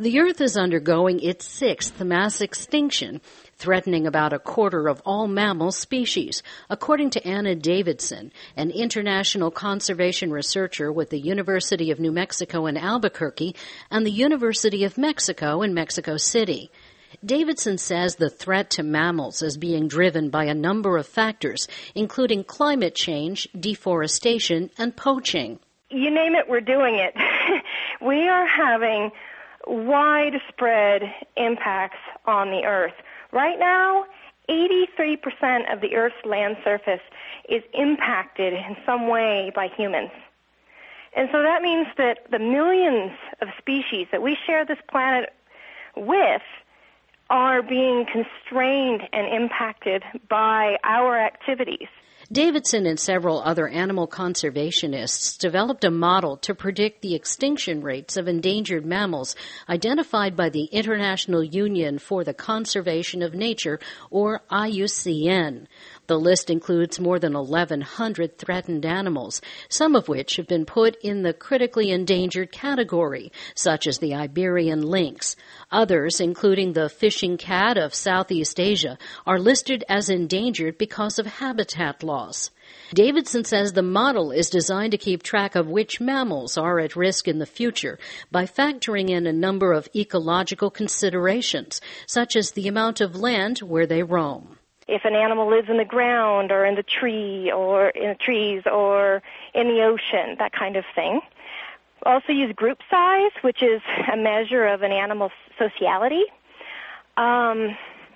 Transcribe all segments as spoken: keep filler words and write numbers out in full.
The Earth is undergoing its sixth mass extinction, threatening about a quarter of all mammal species, according to Anna Davidson, an international conservation researcher with the University of New Mexico in Albuquerque and the University of Mexico in Mexico City. Davidson says the threat to mammals is being driven by a number of factors, including climate change, deforestation, and poaching. You name it, we're doing it. We are having widespread impacts on the Earth. Right now, eighty-three percent of the Earth's land surface is impacted in some way by humans. And so that means that the millions of species that we share this planet with are being constrained and impacted by our activities. Davidson and several other animal conservationists developed a model to predict the extinction rates of endangered mammals identified by the International Union for the Conservation of Nature, or I U C N. The list includes more than eleven hundred threatened animals, some of which have been put in the critically endangered category, such as the Iberian lynx. Others, including the fishing cat of Southeast Asia, are listed as endangered because of habitat loss. Davidson says the model is designed to keep track of which mammals are at risk in the future by factoring in a number of ecological considerations, such as the amount of land where they roam. If an animal lives in the ground or in the tree or in the trees or in the ocean, that kind of thing. We also use group size, which is a measure of an animal's sociality. Um,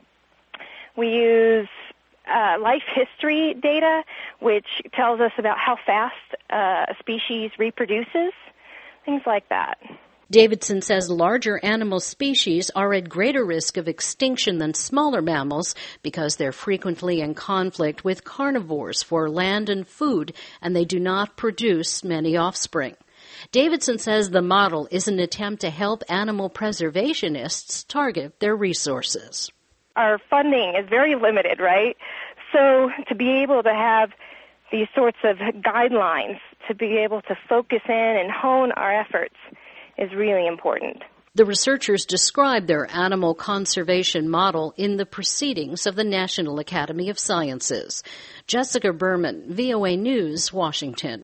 we use uh, life history data, which tells us about how fast uh, a species reproduces, things like that. Davidson says larger animal species are at greater risk of extinction than smaller mammals because they're frequently in conflict with carnivores for land and food, and they do not produce many offspring. Davidson says the model is an attempt to help animal preservationists target their resources. Our funding is very limited, right? So to be able to have these sorts of guidelines, to be able to focus in and hone our efforts is really important. The researchers described their animal conservation model in the proceedings of the National Academy of Sciences. Jessica Berman, V O A News, Washington.